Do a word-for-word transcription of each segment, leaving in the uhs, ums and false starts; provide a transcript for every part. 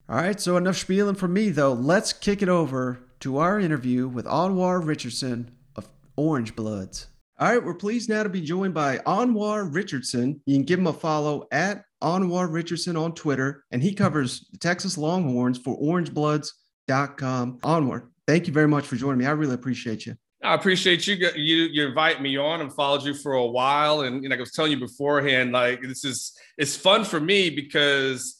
All right, so enough spieling from me, though. Let's kick it over to our interview with Anwar Richardson of Orange Bloods. All right, we're pleased now to be joined by Anwar Richardson. You can give him a follow at Anwar Richardson on Twitter, and he covers the Texas Longhorns for orange bloods dot com. Anwar, thank you very much for joining me. I really appreciate you. I appreciate you. You you invite me on and followed you for a while, and you know, like I was telling you beforehand, like this is it's fun for me because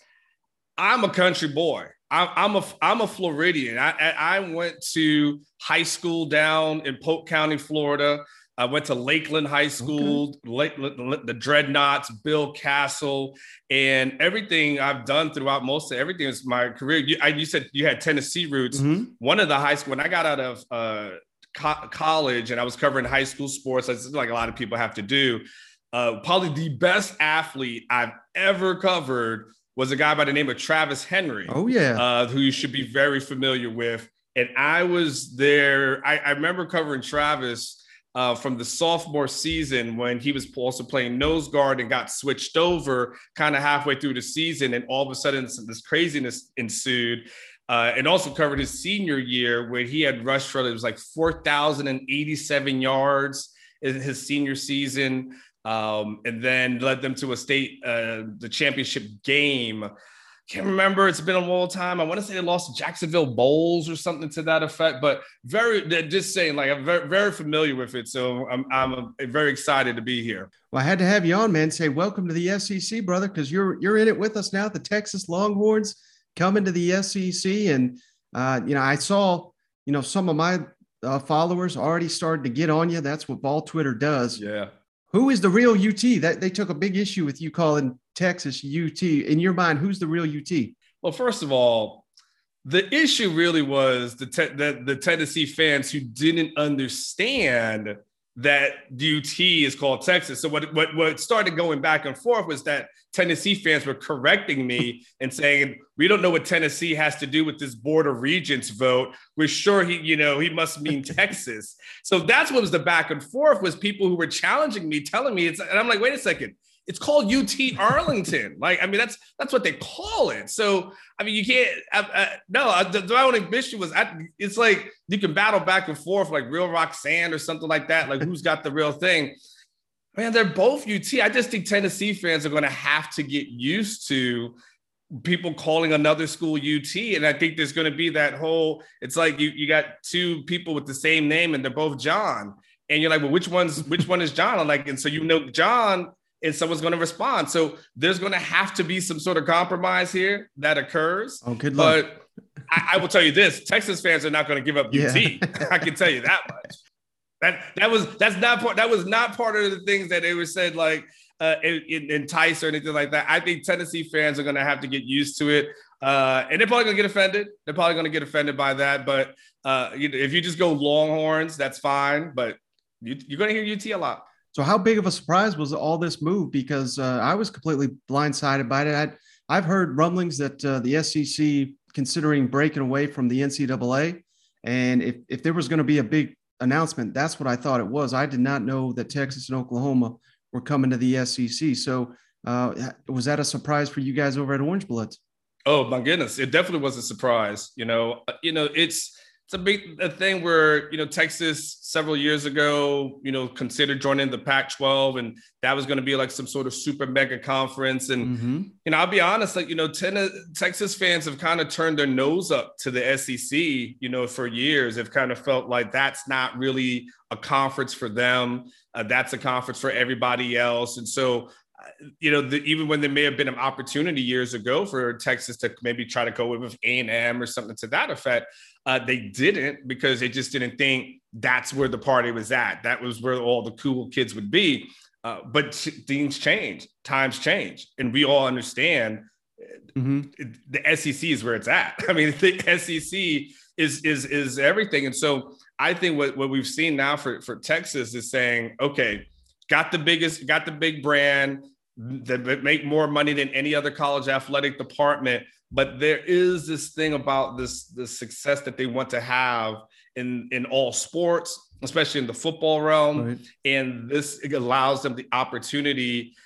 I'm a country boy. I'm, I'm a I'm a Floridian. I, I went to high school down in Polk County, Florida. I went to Lakeland High School, okay. Lake, the Dreadnoughts, Bill Castle, and everything I've done throughout most of everything is my career. You, I, you said you had Tennessee roots. Mm-hmm. One of the high school when I got out of uh, co- college and I was covering high school sports, like a lot of people have to do. Uh, probably the best athlete I've ever covered was a guy by the name of Travis Henry. Oh, yeah. Uh, who you should be very familiar with. And I was there. I, I remember covering Travis uh, from the sophomore season when he was also playing nose guard and got switched over kind of halfway through the season. And all of a sudden, this craziness ensued. Uh, and also covered his senior year where he had rushed for, it was like four thousand eighty-seven yards in his senior season. Um, and then led them to a state, uh, the championship game. Can't remember. It's been a long time. I want to say they lost to Jacksonville Bowls or something to that effect, but very, just saying, like, I'm very, very familiar with it. So I'm, I'm very excited to be here. Well, I had to have you on, man. Say welcome to the S E C, brother, because you're, you're in it with us now. The Texas Longhorns coming to the S E C. And, uh, you know, I saw, you know, some of my uh, followers already started to get on you. That's what Vol Twitter does. Yeah. Who is the real U T? That they took a big issue with you calling Texas U T. In your mind, who's the real U T? Well, first of all, the issue really was the te- the, the Tennessee fans who didn't understand that U T is called Texas. So what, what, what started going back and forth was that Tennessee fans were correcting me and saying, we don't know what Tennessee has to do with this Board of Regents vote. We're sure he, you know, he must mean Texas. So that's what was the back and forth, was people who were challenging me, telling me it's, and I'm like, wait a second. It's called U T Arlington. Like, I mean, that's that's what they call it. So, I mean, you can't. I, I, no, the, the only issue was, I, it's like you can battle back and forth like Real Roxanne or something like that. Like, who's got the real thing? Man, they're both U T. I just think Tennessee fans are going to have to get used to people calling another school U T. And I think there's going to be that whole. It's like you you got two people with the same name and they're both John, and you're like, well, which one's which one is John? I'm like, and so you know John. And someone's going to respond. So there's going to have to be some sort of compromise here that occurs. Oh, good luck. But I, I will tell you this: Texas fans are not going to give up U T. Yeah. I can tell you that much. That that was that's not part. That was not part of the things that they were said like uh, in, in Tice or anything like that. I think Tennessee fans are going to have to get used to it, uh, and they're probably going to get offended. They're probably going to get offended by that. But uh, you, if you just go Longhorns, that's fine. But you, you're going to hear U T a lot. So how big of a surprise was all this move? Because uh, I was completely blindsided by it. I'd, I've heard rumblings that uh, the S E C considering breaking away from the N C double A. And if, if there was going to be a big announcement, that's what I thought it was. I did not know that Texas and Oklahoma were coming to the S E C. So uh, was that a surprise for you guys over at Orange Bloods? Oh, my goodness. It definitely was a surprise. You know, you know, it's, It's a big a thing where, you know, Texas several years ago, you know, considered joining the Pac twelve, and that was going to be like some sort of super mega conference. And, mm-hmm. you know, I'll be honest, like, you know, ten, Texas fans have kind of turned their nose up to the S E C, you know, for years. Have kind of felt like that's not really a conference for them. Uh, that's a conference for everybody else. And so, you know, the, even when there may have been an opportunity years ago for Texas to maybe try to go with A and M or something to that effect, uh, they didn't, because they just didn't think that's where the party was at. That was where all the cool kids would be. Uh, but things change, times change, and we all understand mm-hmm. the S E C is where it's at. I mean, the S E C is is is everything. And so I think what, what we've seen now for, for Texas is saying, okay, got the biggest, got the big brand that make more money than any other college athletic department. But there is this thing about this, this success that they want to have in, in all sports, especially in the football realm. Right. And this allows them the opportunity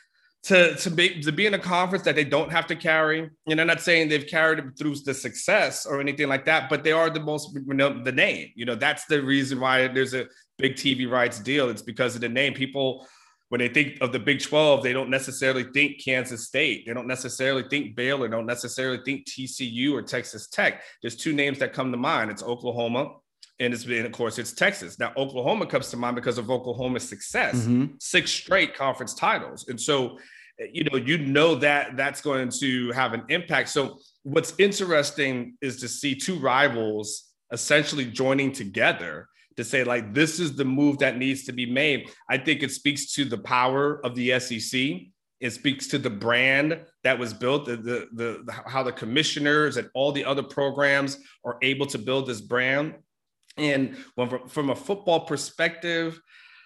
to to be to be in a conference that they don't have to carry. And I'm not saying they've carried it through the success or anything like that, but they are the most, you know, the name. You know, that's the reason why there's a big T V rights deal. It's because of the name. People, when they think of the Big twelve, they don't necessarily think Kansas State. They don't necessarily think Baylor. Don't necessarily think T C U or Texas Tech. There's two names that come to mind. It's Oklahoma. And it's been, of course, it's Texas. Now, Oklahoma comes to mind because of Oklahoma's success, mm-hmm. six straight conference titles. And so, you know, you know that that's going to have an impact. So what's interesting is to see two rivals essentially joining together to say, like, this is the move that needs to be made. I think it speaks to the power of the S E C. It speaks to the brand that was built, the, the, the, how the commissioners and all the other programs are able to build this brand. And when, from a football perspective,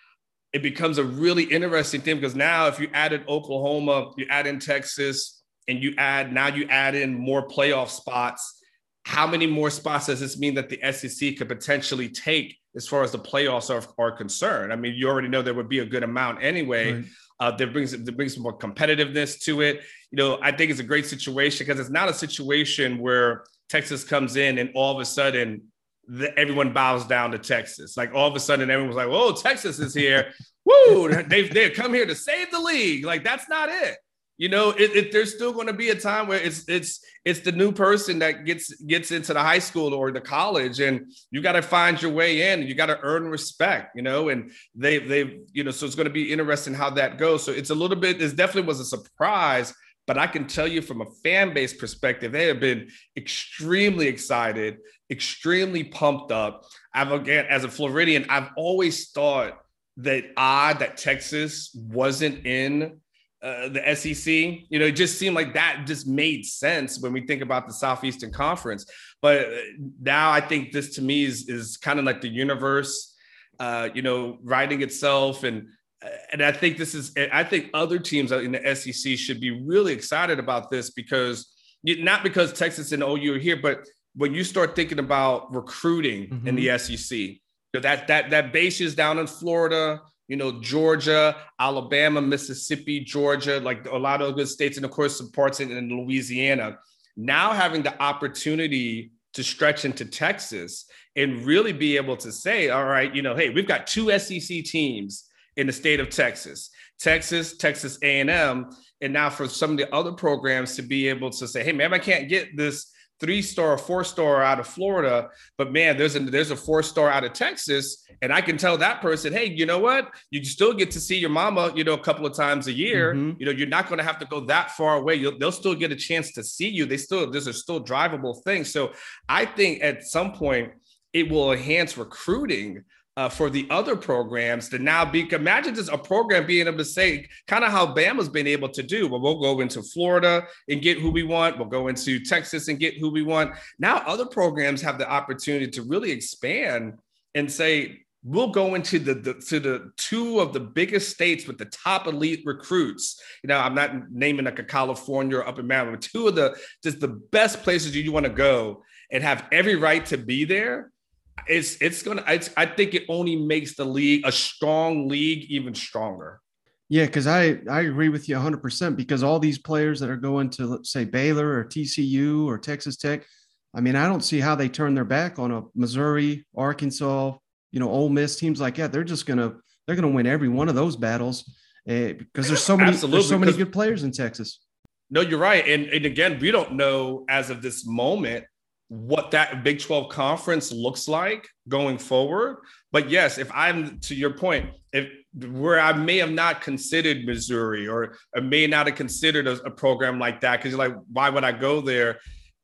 it becomes a really interesting thing, because now if you added Oklahoma, you add in Texas, and you add, now you add in more playoff spots. How many more spots does this mean that the S E C could potentially take as far as the playoffs are, are concerned? I mean, you already know there would be a good amount anyway. Right. Uh, that brings that brings some more competitiveness to it. You know, I think it's a great situation, because it's not a situation where Texas comes in and all of a sudden the, everyone bows down to Texas. Like all of a sudden everyone's like, "Whoa, Texas is here! Woo! They've they come here to save the league." Like that's not it. You know, it, it, there's still going to be a time where it's it's it's the new person that gets gets into the high school or the college, and you got to find your way in. And you got to earn respect, you know. And they they you know, so it's going to be interesting how that goes. So it's a little bit. It definitely was a surprise, but I can tell you from a fan base perspective, they have been extremely excited, extremely pumped up. I've again, as a Floridian, I've always thought that odd that Texas wasn't in Uh, the S E C. You know, it just seemed like that just made sense when we think about the Southeastern Conference. But now I think this to me is, is kind of like the universe, uh, you know, writing itself. And, and I think this is, I think other teams in the S E C should be really excited about this, because you, not because Texas and O U are here, but when you start thinking about recruiting mm-hmm. in the S E C, so that, that, that base is down in Florida, you know, Georgia, Alabama, Mississippi, Georgia, like a lot of good states, and of course some parts in, in Louisiana. Now having the opportunity to stretch into Texas and really be able to say, all right, you know, hey, we've got two S E C teams in the state of Texas, Texas, Texas A and M. And now for some of the other programs to be able to say, hey, man, I can't get this three-star or four-star out of Florida, but man, there's a there's a four-star out of Texas, and I can tell that person, hey, you know what? You still get to see your mama, you know, a couple of times a year. Mm-hmm. You know, you're not going to have to go that far away. You'll, they'll still get a chance to see you. They still, there's a still drivable thing. So I think at some point it will enhance recruiting Uh, for the other programs to now be, imagine just a program being able to say kind of how Bama's been able to do. Well, we'll go into Florida and get who we want. We'll go into Texas and get who we want. Now other programs have the opportunity to really expand and say, we'll go into the, the to the two of the biggest states with the top elite recruits. You know, I'm not naming like a California or up in Maryland, but two of the just the best places you, you want to go and have every right to be there. It's it's gonna. It's, I think it only makes the league, a strong league, even stronger. Yeah, because I I agree with you one hundred percent. Because all these players that are going to, let's say, Baylor or T C U or Texas Tech, I mean, I don't see how they turn their back on a Missouri, Arkansas, you know, Ole Miss, teams like that. They're just gonna they're gonna win every one of those battles uh, because there's so many there's so many good players in Texas. No, you're right, and and again, we don't know as of this moment what that Big twelve conference looks like going forward. But yes, if I'm, to your point, if where I may have not considered Missouri, or I may not have considered a, a program like that, because you're like, why would I go there?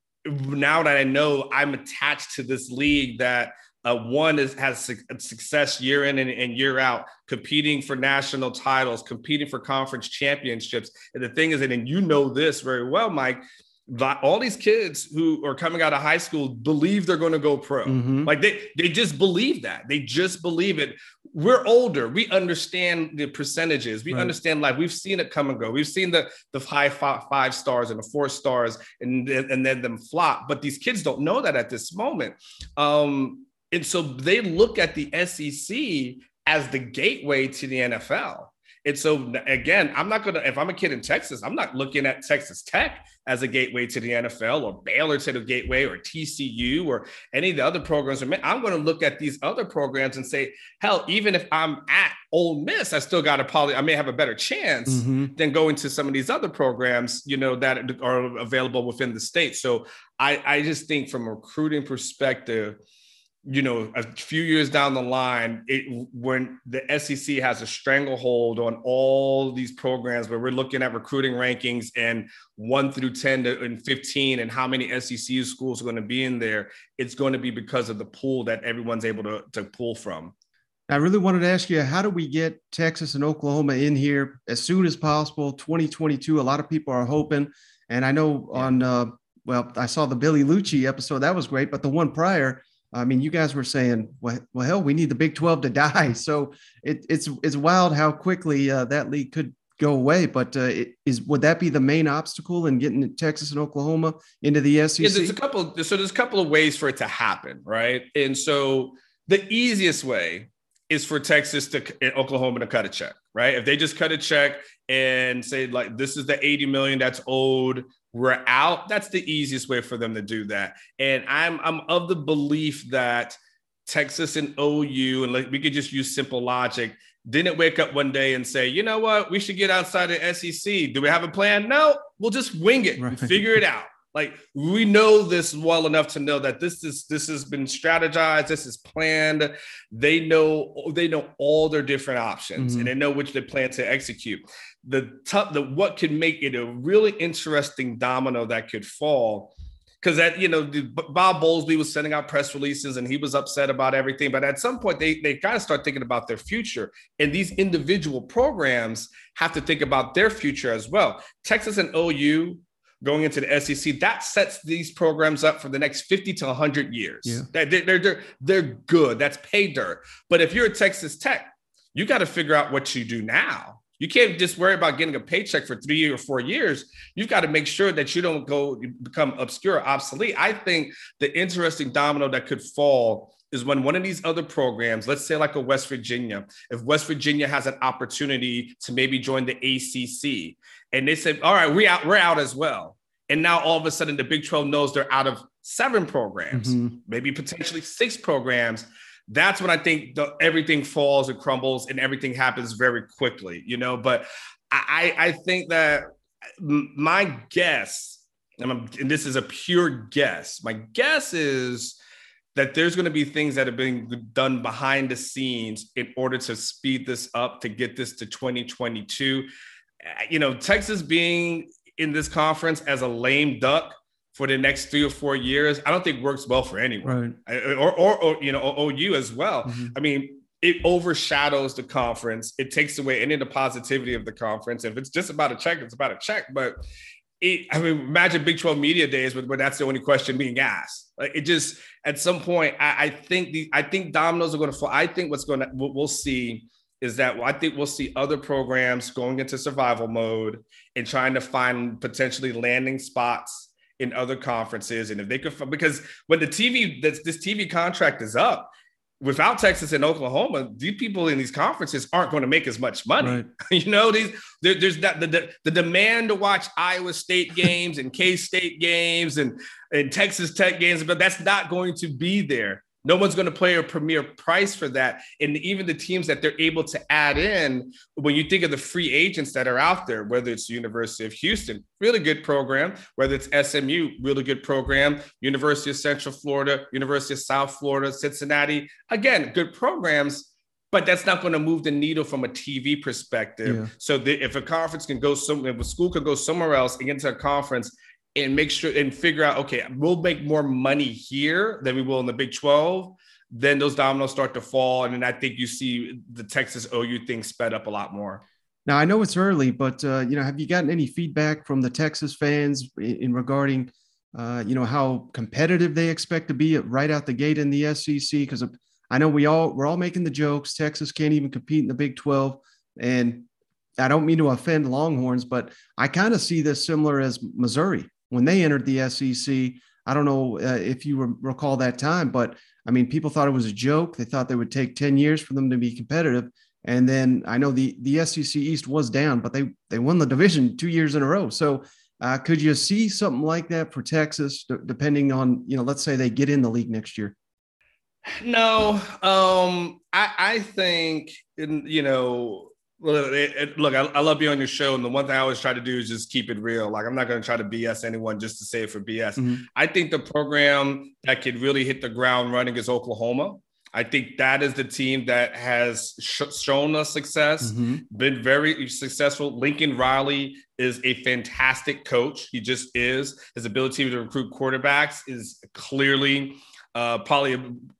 Now that I know I'm attached to this league that uh, one is has su- success year in and, and year out, competing for national titles, competing for conference championships. And the thing is, and you know this very well, Mike, all these kids who are coming out of high school believe they're going to go pro. Mm-hmm. Like they, they just believe that. They just believe it. We're older. We understand the percentages. We right. understand life. We've seen it come and go. We've seen the, the high five, five stars and the four stars and, and then them flop. But these kids don't know that at this moment. Um, and so they look at the S E C as the gateway to the N F L. And so again, I'm not going to, if I'm a kid in Texas, I'm not looking at Texas Tech as a gateway to the N F L or Baylor to the gateway or T C U or any of the other programs. I'm going to look at these other programs and say, hell, even if I'm at Ole Miss, I still got to probably, I may have a better chance mm-hmm. than going to some of these other programs, you know, that are available within the state. So I, I just think from a recruiting perspective, you know, a few years down the line, it, when the S E C has a stranglehold on all these programs where we're looking at recruiting rankings and one through ten to, and fifteen and how many S E C schools are going to be in there, it's going to be because of the pool that everyone's able to, to pull from. I really wanted to ask you, how do we get Texas and Oklahoma in here as soon as possible? twenty twenty-two, a lot of people are hoping. And I know yeah. on, uh, well, I saw the Billy Lucci episode. That was great. But the one prior, I mean, you guys were saying, well, well hell, we need the Big twelve to die. So it, it's it's wild how quickly uh, that league could go away. But uh, it, is would that be the main obstacle in getting Texas and Oklahoma into the S E C? Yeah, there's a couple. So there's a couple of ways for it to happen, right? And so the easiest way is for Texas to and Oklahoma to cut a check, right? If they just cut a check and say like, this is the eighty million that's owed, we're out. That's the easiest way for them to do that. And I'm I'm of the belief that Texas and O U, and like we could just use simple logic, didn't wake up one day and say, you know what, we should get outside the S E C. Do we have a plan? No, we'll just wing it, right. Figure it out. Like we know this well enough to know that this is this has been strategized, this is planned. They know they know all their different options, mm-hmm. and they know which they plan to execute. The tough, the what could make it a really interesting domino that could fall, because that you know Bob Bowlesby was sending out press releases and he was upset about everything, but at some point they they got to start thinking about their future, and these individual programs have to think about their future as well. Texas and O U going into the S E C, that sets these programs up for the next fifty to one hundred years. Yeah. They're, they're, they're, they're good. That's pay dirt. But if you're at Texas Tech, you got to figure out what you do now. You can't just worry about getting a paycheck for three or four years. You've got to make sure that you don't go become obscure, obsolete. I think the interesting domino that could fall is when one of these other programs, let's say like a West Virginia, if West Virginia has an opportunity to maybe join the A C C, and they say, all right, we're out, we're out as well. And now all of a sudden the Big twelve knows they're out of seven programs, mm-hmm. maybe potentially six programs. That's when I think the, everything falls and crumbles and everything happens very quickly, you know. But I, I think that my guess, and, I'm, and this is a pure guess, my guess is that there's going to be things that have been done behind the scenes in order to speed this up, to get this to twenty twenty-two. You know, Texas being in this conference as a lame duck for the next three or four years, I don't think works well for anyone, right. or, or, or, you know, O U as well. Mm-hmm. I mean, it overshadows the conference. It takes away any of the positivity of the conference. If it's just about a check, it's about a check. But it, I mean, imagine Big twelve media days where that's the only question being asked. Like it just, at some point, I, I think the, I think dominoes are going to fall. I think what's going to, what we'll see is that I think we'll see other programs going into survival mode and trying to find potentially landing spots in other conferences. And if they could, because when the T V, this, this T V contract is up, without Texas and Oklahoma, these people in these conferences aren't going to make as much money. Right. You know, these there, there's that the, the, the demand to watch Iowa State games and K-State games and, and Texas Tech games, but that's not going to be there. No one's going to play a premier price for that. And even the teams that they're able to add in, when you think of the free agents that are out there, whether it's the University of Houston, really good program, whether it's S M U, really good program, University of Central Florida, University of South Florida, Cincinnati, again, good programs, but that's not going to move the needle from a T V perspective. Yeah. So the, if a conference can go somewhere, if a school could go somewhere else and get into a conference and make sure and figure out, okay, we'll make more money here than we will in the Big twelve, then those dominoes start to fall. And then I think you see the Texas O U thing sped up a lot more. Now, I know it's early, but, uh, you know, have you gotten any feedback from the Texas fans in, in regarding, uh, you know, how competitive they expect to be right out the gate in the S E C? Because I know we all, we're all making the jokes. Texas can't even compete in the Big twelve. And I don't mean to offend Longhorns, but I kind of see this similar as Missouri. When they entered the S E C, I don't know uh, if you re- recall that time, but I mean, people thought it was a joke. They thought they would take ten years for them to be competitive. And then I know the, the S E C East was down, but they, they won the division two years in a row. So uh, could you see something like that for Texas, d- depending on, you know, let's say they get in the league next year? No, um, I, I think, in, you know, look, it, it, look I, I love being on your show. And the one thing I always try to do is just keep it real. Like, I'm not going to try to B S anyone just to say it for B S. Mm-hmm. I think the program that could really hit the ground running is Oklahoma. I think that is the team that has sh- shown us success, mm-hmm. been very successful. Lincoln Riley is a fantastic coach. He just is. His ability to recruit quarterbacks is clearly uh, probably,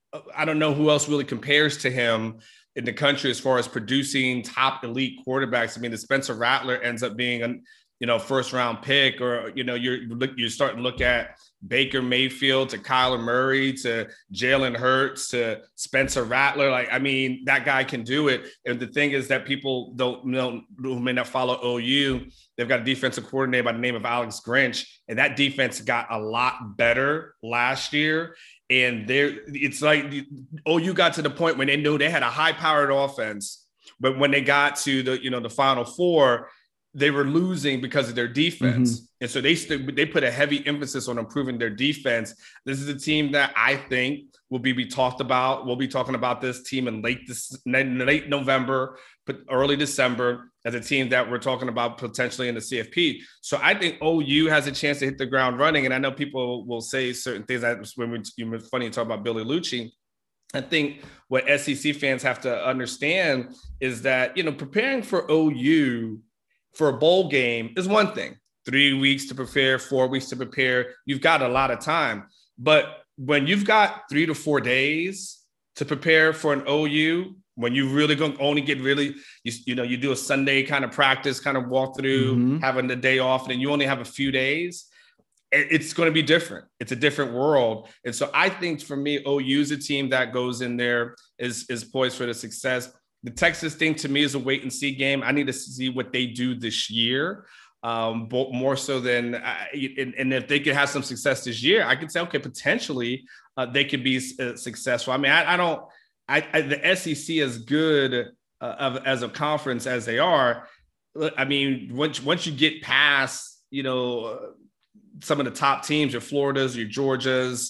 I don't know who else really compares to him in the country as far as producing top elite quarterbacks. I mean, the Spencer Rattler ends up being a, you know, first round pick, or, you know, you're, you're starting to look at Baker Mayfield to Kyler Murray to Jalen Hurts to Spencer Rattler. Like, I mean, that guy can do it. And the thing is that people don't know, who may not follow O U, they've got a defensive coordinator by the name of Alex Grinch, and that defense got a lot better last year. And there, it's like the, O U got to the point when they knew they had a high-powered offense, but when they got to the, you know, the Final Four, they were losing because of their defense. Mm-hmm. And so they st- they put a heavy emphasis on improving their defense. This is a team that I think will be, be talked about. We'll be talking about this team in late this, late November, but early December, as a team that we're talking about potentially in the C F P. So I think O U has a chance to hit the ground running. And I know people will say certain things. That when we, you were funny to talk about Billy Lucci. I think what S E C fans have to understand is that, you know, preparing for O U for a bowl game is one thing. Three weeks to prepare, four weeks to prepare. You've got a lot of time. But when you've got three to four days to prepare for an O U, when you really going to only get really, you, you know, you do a Sunday kind of practice, kind of walk through, mm-hmm. having the day off, and then you only have a few days, it, it's going to be different. It's a different world. And so I think for me, O U is a team that goes in there, is, is poised for the success. The Texas thing to me is a wait and see game. I need to see what they do this year, um, but more so than, uh, and, and if they could have some success this year, I could say, okay, potentially uh, they could be uh, successful. I mean, I, I don't, I, I, the S E C is good uh, of, as a conference as they are. I mean, once once you get past, you know, uh, some of the top teams, your Floridas, your Georgias,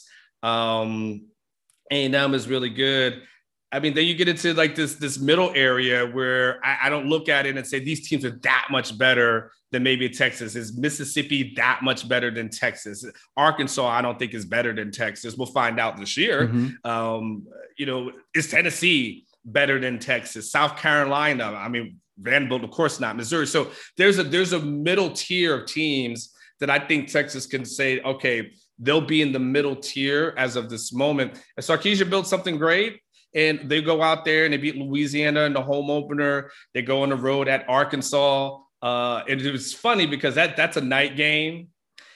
um, A and M is really good. I mean, then you get into like this, this middle area where I, I don't look at it and say these teams are that much better than maybe Texas. Is Mississippi that much better than Texas? Arkansas, I don't think is better than Texas. We'll find out this year. Mm-hmm. Um, you know, is Tennessee better than Texas? South Carolina, I mean, Vanderbilt, of course not. Missouri. So there's a there's a middle tier of teams that I think Texas can say, okay, they'll be in the middle tier as of this moment. And Sarkisian built something great. And they go out there and they beat Louisiana in the home opener. They go on the road at Arkansas. Uh, and it was funny because that that's a night game.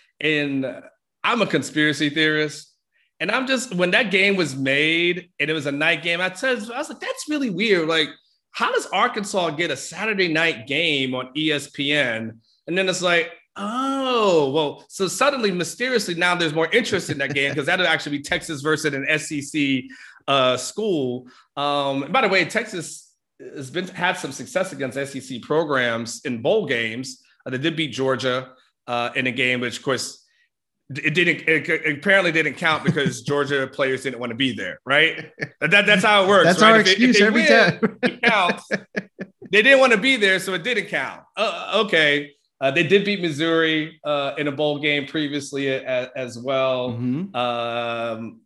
And I'm a conspiracy theorist. And I'm just, when that game was made and it was a night game, I, said, I was like, that's really weird. Like, how does Arkansas get a Saturday night game on E S P N? And then it's like, oh, well, so suddenly, mysteriously, now there's more interest in that game because that'll actually be Texas versus an S E C uh, school. Um, by the way, Texas has been had some success against S E C programs in bowl games. Uh, they did beat Georgia uh, in a game, which, of course, it didn't. It, it apparently didn't count because Georgia players didn't want to be there. Right? That, that's how it works. That's right? our if excuse it, if every win, time. It counts. They didn't want to be there, so it didn't count. Uh, okay. Uh, they did beat Missouri uh, in a bowl game previously as, as well. Mm-hmm. Um,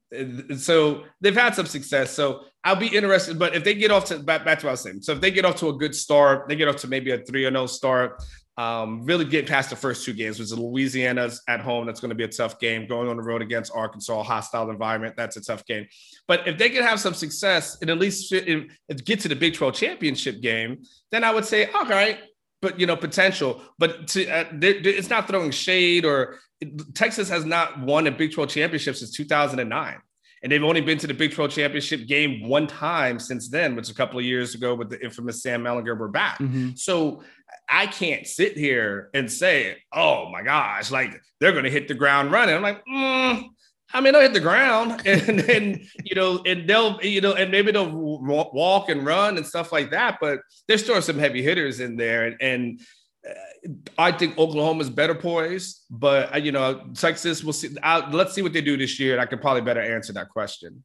so they've had some success. So I'll be interested. But if they get off to back, back to what I was saying, so if they get off to a good start, they get off to maybe a three and oh start, um, really get past the first two games, which is Louisiana's at home. That's going to be a tough game. Going on the road against Arkansas, hostile environment. That's a tough game. But if they can have some success and at least fit, get to the Big twelve championship game, then I would say, all right. But, you know, potential, but to, uh, they're, they're, it's not throwing shade or Texas has not won a Big twelve championship since two thousand nine. And they've only been to the Big twelve championship game one time since then, which a couple of years ago with the infamous Sam Mellinger were back. Mm-hmm. So I can't sit here and say, oh my gosh, like they're going to hit the ground running. I'm like, mm, I mean, they'll hit the ground and then, you know, and they'll, you know, and maybe they'll walk and run and stuff like that. But there's still some heavy hitters in there. And, and I think Oklahoma's better poised, but, you know, Texas, we'll see. I'll, let's see what they do this year. And I could probably better answer that question.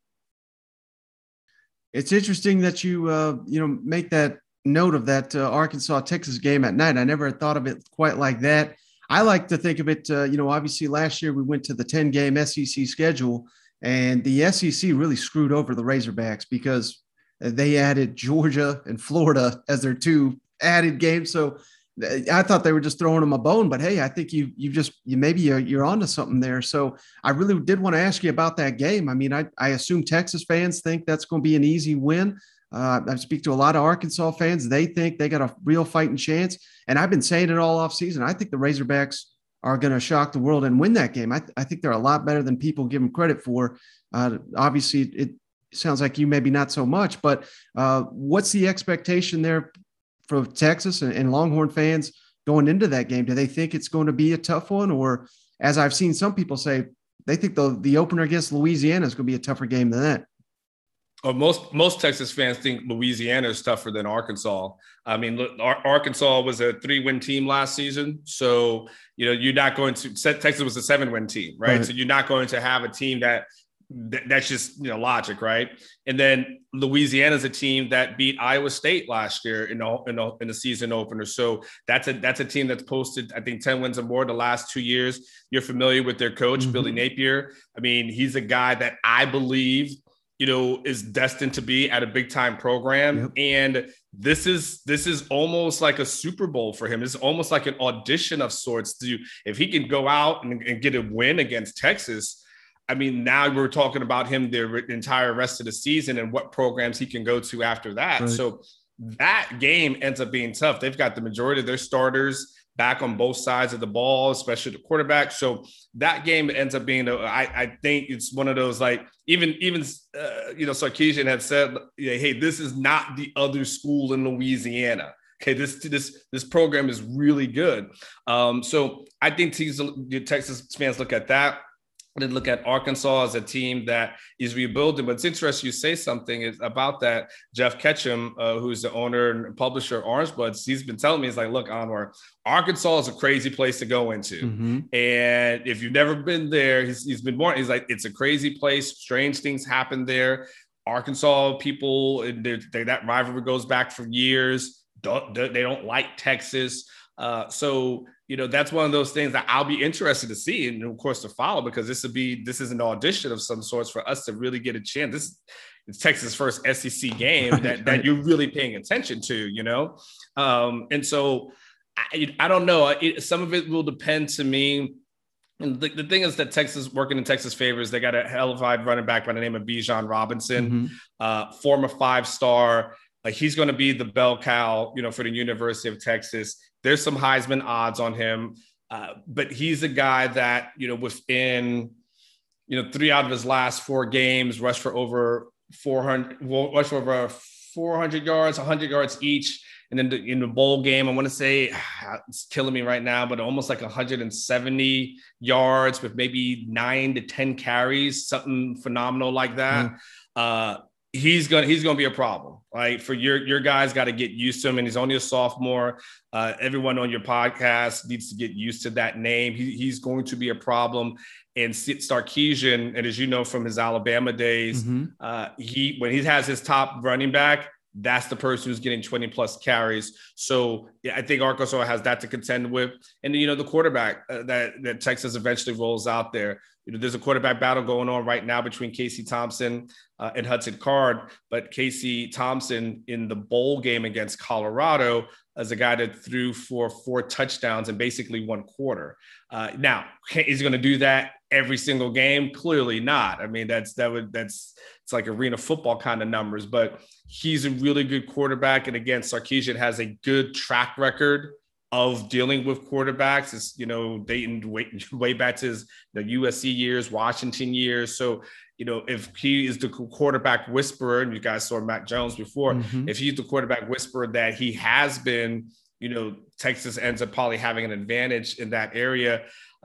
It's interesting that you, uh, you know, make that note of that uh, Arkansas-Texas game at night. I never had thought of it quite like that. I like to think of it, uh, you know, obviously last year we went to the ten-game S E C schedule, and the S E C really screwed over the Razorbacks because they added Georgia and Florida as their two added games. So I thought they were just throwing them a bone, but hey, I think you you just you maybe you're, you're onto something there. So I really did want to ask you about that game. I mean, I I assume Texas fans think that's going to be an easy win. Uh, I speak to a lot of Arkansas fans. They think they got a real fighting chance, and I've been saying it all off season. I think the Razorbacks are going to shock the world and win that game. I, th- I think they're a lot better than people give them credit for. Uh, obviously, it sounds like you maybe not so much, but uh, what's the expectation there for Texas and, and Longhorn fans going into that game? Do they think it's going to be a tough one? Or as I've seen some people say, they think the, the opener against Louisiana is going to be a tougher game than that. Oh, most most Texas fans think Louisiana is tougher than Arkansas. I mean, look, Ar- Arkansas was a three-win team last season, so you know you're not going to. Texas was a seven-win team, right? right? So you're not going to have a team that that's just you know logic, right? And then Louisiana's a team that beat Iowa State last year in the in the, in the season opener. So that's a that's a team that's posted, I think, ten wins or more the last two years. You're familiar with their coach, mm-hmm. Billy Napier. I mean, he's a guy that I believe, you know, is destined to be at a big time program. Yep. And this is, this is almost like a Super Bowl for him. It's almost like an audition of sorts to, if he can go out and, and get a win against Texas. I mean, now we're talking about him the entire rest of the season and what programs he can go to after that. Right. So that game ends up being tough. They've got the majority of their starters back on both sides of the ball, especially the quarterback. So that game ends up being, a, I, I think it's one of those, like, even, even uh, you know, Sarkisian had said, hey, this is not the other school in Louisiana. Okay, this this this program is really good. Um, so I think Texas fans look at that. Then look at Arkansas as a team that is rebuilding. But it's interesting you say something is about that. Jeff Ketchum, uh, who's the owner and publisher of Orange Bloods, he's been telling me, he's like, look, Anwar, Arkansas is a crazy place to go into. Mm-hmm. And if you've never been there, he's, he's been more, he's like, it's a crazy place. Strange things happen there. Arkansas people, they're, they're, that rivalry goes back for years. Don't, they don't like Texas. Uh, so, you know, that's one of those things that I'll be interested to see and, of course, to follow, because this would be this is an audition of some sorts for us to really get a chance. This is Texas' first S E C game right, that, right. that you're really paying attention to, you know. Um, and so I, I don't know. It, some of it will depend to me. And the, the thing is that Texas, working in Texas favors, they got a hellified running back by the name of Bijan Robinson, mm-hmm. uh, former five-star. Uh, he's going to be the bell cow, you know, for the University of Texas. There's some Heisman odds on him, uh, but he's a guy that, you know, within, you know, three out of his last four games, rushed for over four hundred, rushed for over four hundred yards, one hundred yards each. And then the, in the bowl game, I want to say, it's killing me right now, but almost like one hundred seventy yards with maybe nine to ten carries, something phenomenal like that. Mm. Uh, He's gonna he's gonna be a problem, right? For your your guys, got to get used to him, and he's only a sophomore. Uh, everyone on your podcast needs to get used to that name. He, he's going to be a problem. And Sarkisian, and as you know from his Alabama days, mm-hmm. uh, he when he has his top running back, that's the person who's getting twenty plus carries. So yeah, I think Arkansas has that to contend with. And you know, the quarterback uh, that that Texas eventually rolls out there. You know, there's a quarterback battle going on right now between Casey Thompson uh, and Hudson Card, but Casey Thompson in the bowl game against Colorado as a guy that threw for four touchdowns in basically one quarter. Uh, now, is he going to do that every single game? Clearly not. I mean, that's that would that's it's like arena football kind of numbers, but he's a really good quarterback. And again, Sarkisian has a good track record of dealing with quarterbacks. It's, you know, dating way, way back to his the U S C years, Washington years. So, you know, if he is the quarterback whisperer, and you guys saw Mac Jones before, mm-hmm. if he's the quarterback whisperer that he has been, you know, Texas ends up probably having an advantage in that area.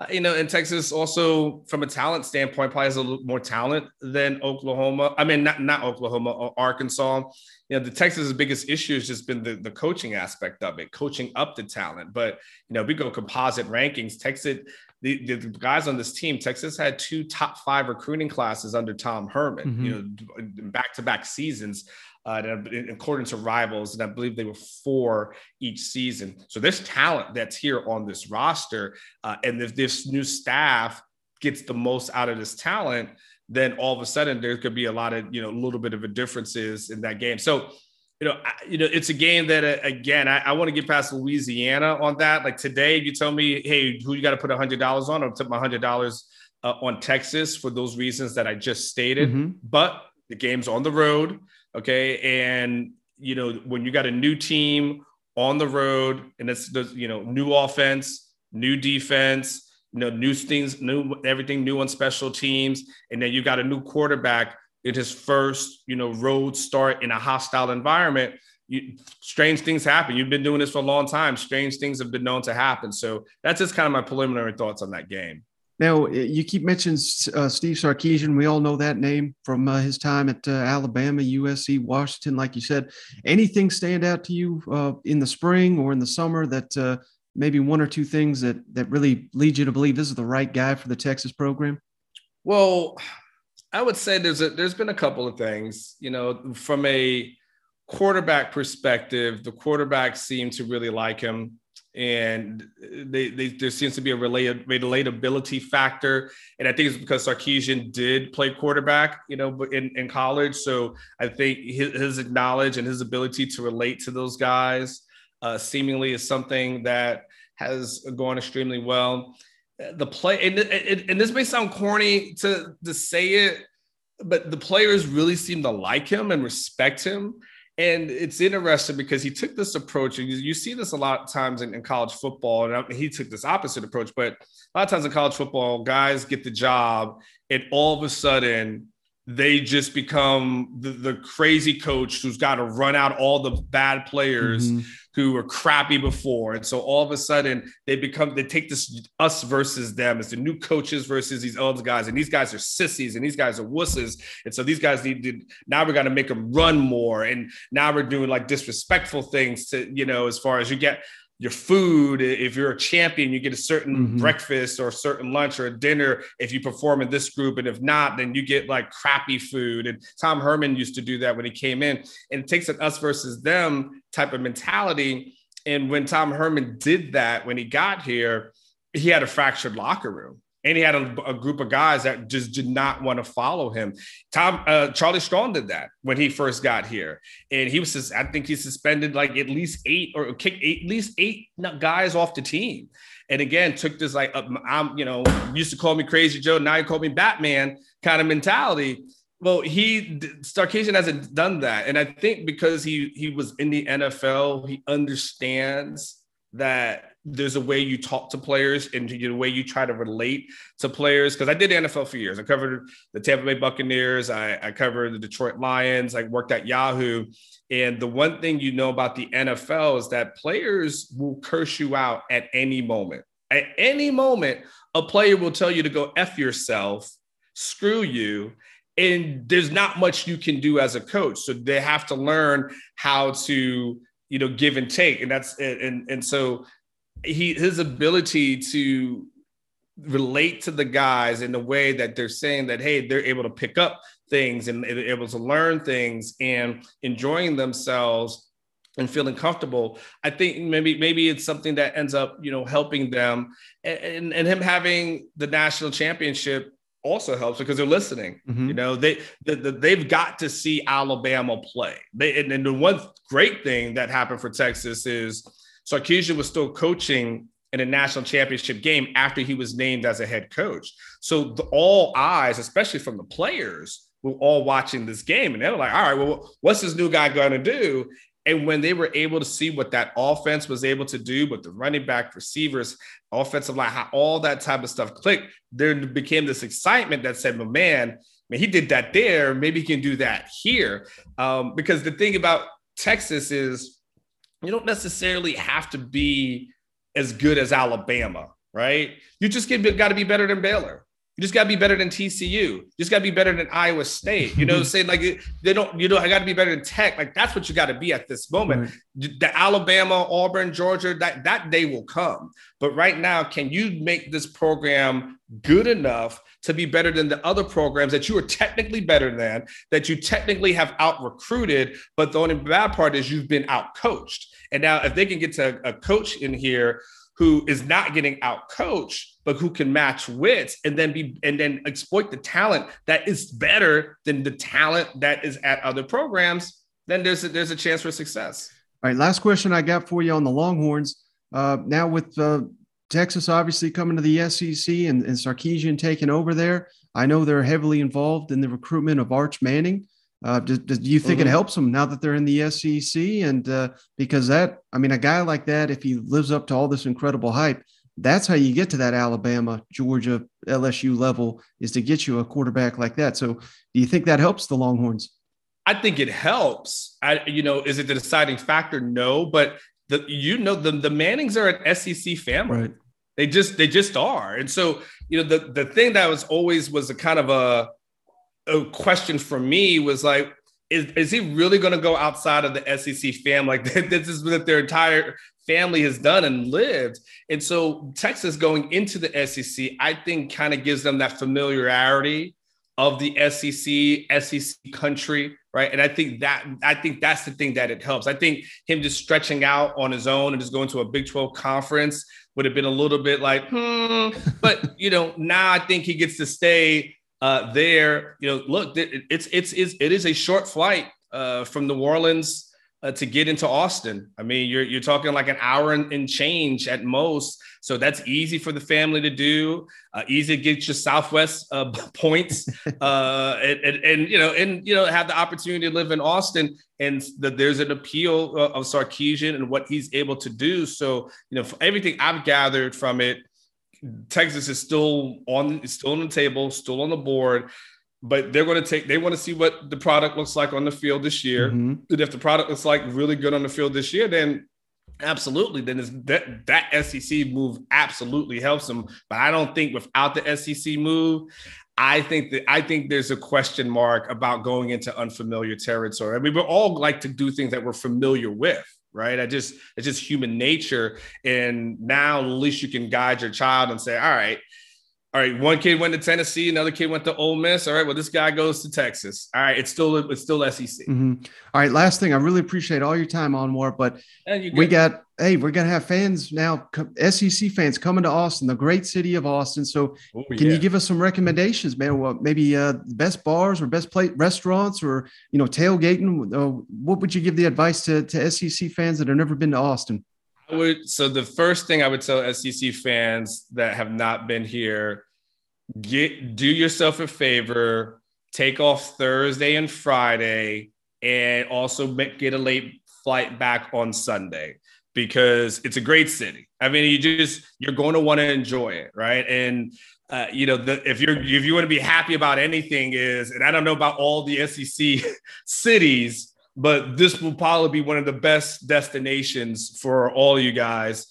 Uh, you know, and Texas also, from a talent standpoint, probably has a little more talent than Oklahoma. I mean, not not Oklahoma, Arkansas. You know, the Texas' biggest issue has just been the, the coaching aspect of it, coaching up the talent. But, you know, we go composite rankings. Texas, the, the guys on this team, Texas had two top five recruiting classes under Tom Herman, mm-hmm. you know, back-to-back seasons. Uh, according to Rivals, and I believe they were four each season. So there's talent that's here on this roster. Uh, and if this new staff gets the most out of this talent, then all of a sudden there could be a lot of, you know, a little bit of a differences in that game. So, you know, I, you know, it's a game that, uh, again, I, I want to get past Louisiana on that. Like today, you tell me, hey, who you got to put one hundred dollars on? I'll put my one hundred dollars uh, on Texas for those reasons that I just stated. Mm-hmm. But the game's on the road. Okay. And, you know, when you got a new team on the road and it's, you know, new offense, new defense, you know, new things, new, everything new on special teams. And then you got a new quarterback in his first, you know, road start in a hostile environment. You, strange things happen. You've been doing this for a long time. Strange things have been known to happen. So that's just kind of my preliminary thoughts on that game. Now, you keep mentioning uh, Steve Sarkisian. We all know that name from uh, his time at uh, Alabama, U S C, Washington, like you said. Anything stand out to you uh, in the spring or in the summer that uh, maybe one or two things that that really lead you to believe this is the right guy for the Texas program? Well, I would say there's a, there's been a couple of things. You know, from a quarterback perspective, the quarterbacks seem to really like him. And they, they, there seems to be a relate, relatability factor. And I think it's because Sarkisian did play quarterback, you know, in, in college. So I think his, his knowledge and his ability to relate to those guys uh, seemingly is something that has gone extremely well. The play, and, and, and this may sound corny to, to say it, but the players really seem to like him and respect him. And it's interesting because he took this approach, and you, you see this a lot of times in, in college football, and he took this opposite approach. But a lot of times in college football, guys get the job, and all of a sudden they just become the, the crazy coach who's got to run out all the bad players mm-hmm. who were crappy before. And so all of a sudden they become, they take this us versus them. It's the new coaches versus these old guys. And these guys are sissies and these guys are wusses. And so these guys need to, now we got to make them run more. And now we're doing like disrespectful things to, you know, as far as you get your food. If you're a champion, you get a certain mm-hmm. breakfast or a certain lunch or a dinner if you perform in this group. And if not, then you get like crappy food. And Tom Herman used to do that when he came in. And it takes an us versus them type of mentality. And when Tom Herman did that, when he got here, he had a fractured locker room. And he had a, a group of guys that just did not want to follow him. Tom, uh, Charlie Strong did that when he first got here. And he was, I think he suspended like at least eight or kicked eight, at least eight guys off the team. And again, took this like, uh, I'm, you know, used to call me Crazy Joe. Now you call me Batman kind of mentality. Well, he, Sarkisian hasn't done that. And I think because he he was in the N F L, he understands that there's a way you talk to players and the way you try to relate to players. Because I did the N F L for years. I covered the Tampa Bay Buccaneers. I, I covered the Detroit Lions. I worked at Yahoo. And the one thing you know about the N F L is that players will curse you out at any moment. At any moment, a player will tell you to go F yourself, screw you. And there's not much you can do as a coach. So they have to learn how to, you know, give and take. And that's, and, and so he, his ability to relate to the guys in the way that they're saying that, hey, they're able to pick up things and they're able to learn things and enjoying themselves and feeling comfortable. I think maybe, maybe it's something that ends up, you know, helping them, and, and, and him having the national championship also helps because they're listening. Mm-hmm. You know, they, the, the, they've got to see Alabama play. They, and, and the one great thing that happened for Texas is Sarkisian was still coaching in a national championship game after he was named as a head coach. So the, all eyes, especially from the players, were all watching this game. And they were like, all right, well, what's this new guy going to do? And when they were able to see what that offense was able to do, with the running back, receivers, offensive line, how all that type of stuff clicked, there became this excitement that said, well, man, man, he did that there. Maybe he can do that here. Um, because the thing about Texas is you don't necessarily have to be as good as Alabama right? You just got to be better than Baylor. You just got to be better than T C U. You just got to be better than Iowa State. You know, saying like they don't, you know, I got to be better than Tech. Like that's what you got to be at this moment. Right. The Alabama, Auburn, Georgia, that, that day will come. But right now, can you make this program good enough to be better than the other programs that you are technically better than, that you technically have out recruited, but the only bad part is you've been out coached. And now if they can get to a coach in here who is not getting out coached, but who can match wits and then be and then exploit the talent that is better than the talent that is at other programs, then there's a, there's a chance for success. All right, last question I got for you on the Longhorns. Uh, now with uh, Texas obviously coming to the S E C and, and Sarkisian taking over there, I know they're heavily involved in the recruitment of Arch Manning. Uh, do, do you think mm-hmm. it helps them now that they're in the S E C? And uh, because that, I mean, a guy like that, if he lives up to all this incredible hype, that's how you get to that Alabama, Georgia, L S U level, is to get you a quarterback like that. So do you think that helps the Longhorns? I think it helps. I, you know, is it the deciding factor? No, but the, you know, the, the Mannings are an S E C family. Right. They just, they just are. And so, you know, the, the thing that was always was a kind of a, a question for me was like, is, is he really going to go outside of the S E C family? Like this is what their entire family has done and lived. And so Texas going into the S E C, I think kind of gives them that familiarity of the S E C, S E C country, right? And I think that, I think that's the thing that it helps. I think him just stretching out on his own and just going to a Big twelve conference would have been a little bit like, hmm, but you know, now I think he gets to stay Uh, there, you know, look, it's, it's, it's, it is a short flight uh, from New Orleans uh, to get into Austin. I mean, you're, you're talking like an hour and, and change at most. So that's easy for the family to do, uh, easy to get your Southwest uh, points uh, and, and, and, you know, and, you know, have the opportunity to live in Austin, and that there's an appeal of Sarkisian and what he's able to do. So, you know, for everything I've gathered from it, Texas is still on, is still on the table, still on the board, but they're going to take, they want to see what the product looks like on the field this year. Mm-hmm. And if the product looks like really good on the field this year, then absolutely, then it's, that, that S E C move absolutely helps them. But I don't think without the S E C move, I think that, I think there's a question mark about going into unfamiliar territory. I mean, we all like to do things that we're familiar with. Right. I just, it's just human nature. And now at least you can guide your child and say, all right, all right, one kid went to Tennessee, another kid went to Ole Miss. All right, well, this guy goes to Texas. All right, it's still, it's still S E C. Mm-hmm. All right, last thing, I really appreciate all your time, Anwar, but we got, hey, we're going to have fans now, S E C fans coming to Austin, the great city of Austin. So Ooh, can yeah. you give us some recommendations, man? Well, maybe uh, best bars or best plate restaurants or, you know, tailgating. Uh, what would you give the advice to, to S E C fans that have never been to Austin? I would, so the first thing I would tell S E C fans that have not been here, get, do yourself a favor, take off Thursday and Friday, and also make, get a late flight back on Sunday, because it's a great city. I mean, you just, you're going to want to enjoy it. Right. And, uh, you know, the, if you're, if you want to be happy about anything is, and I don't know about all the S E C cities, but this will probably be one of the best destinations for all you guys.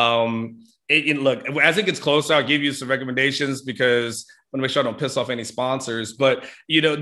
Um, it, it, look, as it gets closer, I'll give you some recommendations because I want to make sure I don't piss off any sponsors. But, you know,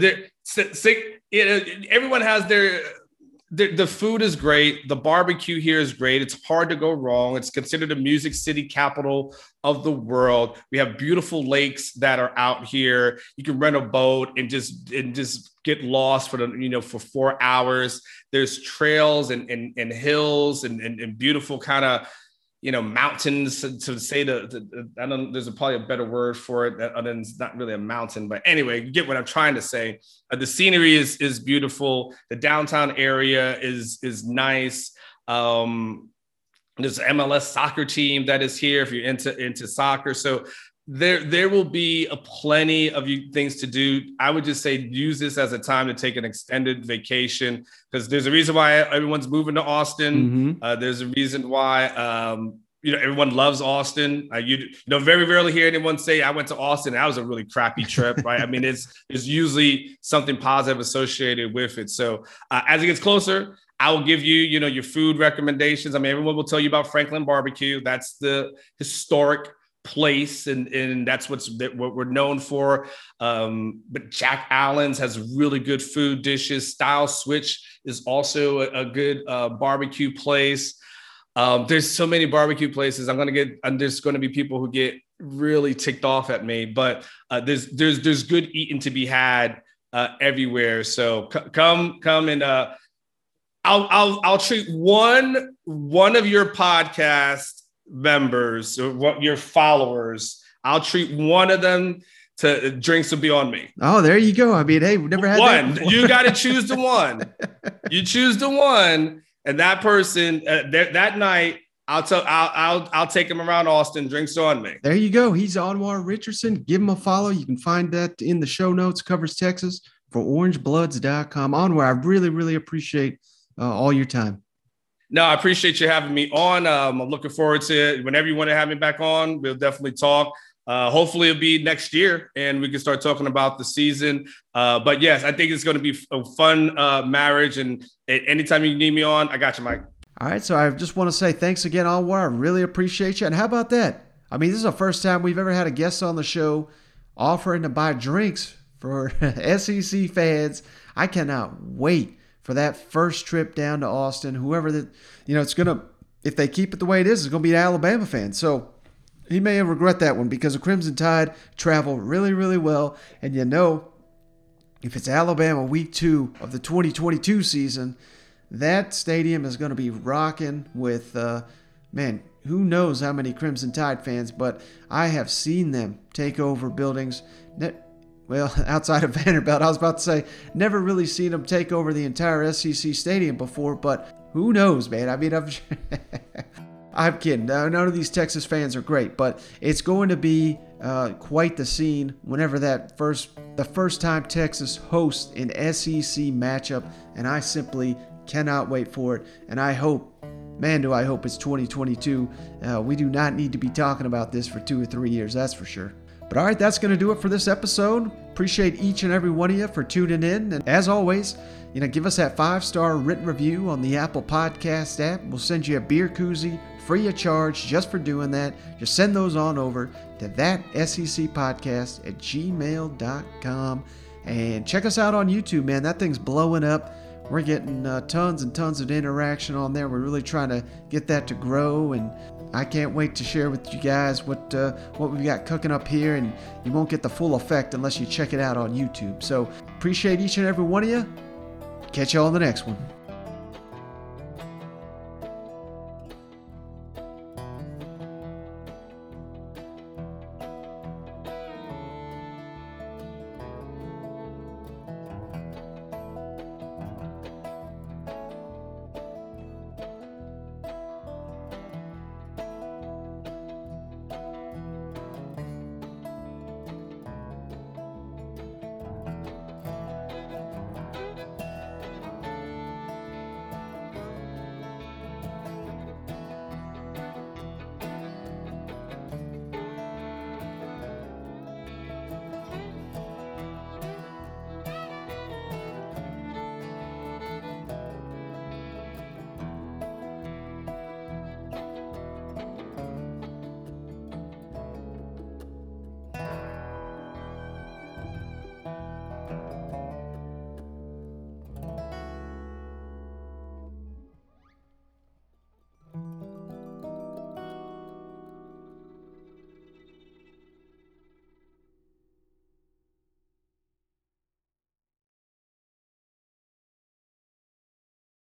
you know everyone has their, their, the food is great. The barbecue here is great. It's hard to go wrong. It's considered a music city capital of the world. We have beautiful lakes that are out here. You can rent a boat and just and just get lost for the, you know, for four hours. There's trails and and, and hills and, and, and beautiful kind of, you know, mountains to, to say the, the, I don't, there's a, probably a better word for it other than it's not really a mountain, but anyway, you get what I'm trying to say. Uh, the scenery is, is beautiful. The downtown area is, is nice. Um, there's an M L S soccer team that is here if you're into, into soccer. So there, there will be a plenty of you things to do. I would just say use this as a time to take an extended vacation, because there's a reason why everyone's moving to Austin. Mm-hmm. Uh, there's a reason why, um, you know, everyone loves Austin. Uh, you, you know, very rarely hear anyone say, I went to Austin. That was a really crappy trip, right? I mean, it's, there's usually something positive associated with it. So uh, as it gets closer, I will give you, you know, your food recommendations. I mean, everyone will tell you about Franklin Barbecue. That's the historic place, and, and that's what's that what we're known for. Um, but Jack Allen's has really good food dishes. Style Switch is also a, a good uh, barbecue place. Um, there's so many barbecue places. I'm gonna get. And there's going to be people who get really ticked off at me, but uh, there's there's there's good eating to be had uh, everywhere. So c- come come and uh, I'll I'll I'll treat one one of your podcast members or what your followers. I'll treat one of them to drinks will be on me. Oh, there you go. I mean, hey, we've never had one. That you got to choose the one. You choose the one, and that person uh, th- that night. I'll tell. I'll, I'll. I'll take him around Austin. Drinks on me. There you go. He's Anwar Richardson. Give him a follow. You can find that in the show notes. Covers Texas for orange bloods dot com. Anwar, I really, really appreciate uh, all your time. No, I appreciate you having me on. Um, I'm looking forward to it. Whenever you want to have me back on, we'll definitely talk. Uh, hopefully it'll be next year and we can start talking about the season. Uh, but yes, I think it's going to be a fun uh, marriage. And anytime you need me on, I got you, Mike. All right, so I just want to say thanks again, Anwar. I really appreciate you. And how about that? I mean, this is the first time we've ever had a guest on the show offering to buy drinks for S E C fans. I cannot wait for that first trip down to Austin. Whoever that, you know, it's going to, if they keep it the way it is, it's going to be an Alabama fan. So he may regret that one because the Crimson Tide travel really, really well. And you know, if it's Alabama week two of the twenty twenty-two season, that stadium is going to be rocking with, uh, man, who knows how many Crimson Tide fans, but I have seen them take over buildings. Ne- well, outside of Vanderbilt, I was about to say, never really seen them take over the entire S E C stadium before, but who knows, man? I mean, I'm, I'm kidding. None of these Texas fans are great, but it's going to be uh, quite the scene whenever that first, the first time Texas hosts an S E C matchup, and I simply cannot wait for it. And I hope, man, do I hope it's twenty twenty-two. Uh, we do not need to be talking about this for two or three years, that's for sure. But all right, that's going to do it for this episode. Appreciate each and every one of you for tuning in. And as always, you know, give us that five-star written review on the Apple Podcast app. We'll send you a beer koozie free of charge just for doing that. Just send those on over to that S E C podcast at gmail dot com. And check us out on YouTube, man. That thing's blowing up. We're getting uh, tons and tons of interaction on there. We're really trying to get that to grow, and I can't wait to share with you guys what uh, what we've got cooking up here, and you won't get the full effect unless you check it out on YouTube. So appreciate each and every one of you. Catch you all on the next one.